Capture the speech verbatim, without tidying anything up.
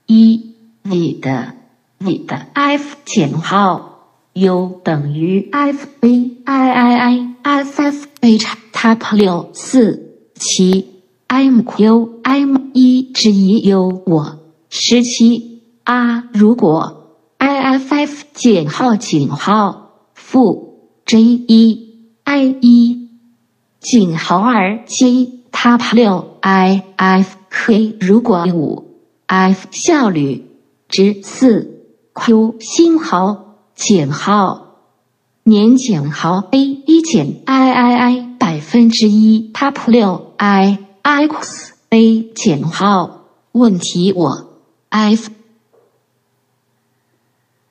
一 v 的 v 的 f 减号 u 等于 f v i i i f f beta top 六四七 m q m 一之一 u 我十七 r 如果 i f f 减号井号负 j 一 i 一井号二 j top 六 i f k 如果五 f 效率值四 q 星号减号年减号 a 一减 i i i 百分之一 top 六 i x a 减号问题我 f